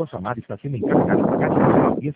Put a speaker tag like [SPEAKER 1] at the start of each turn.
[SPEAKER 1] tua chamada está sendo encaminhada para a caixa de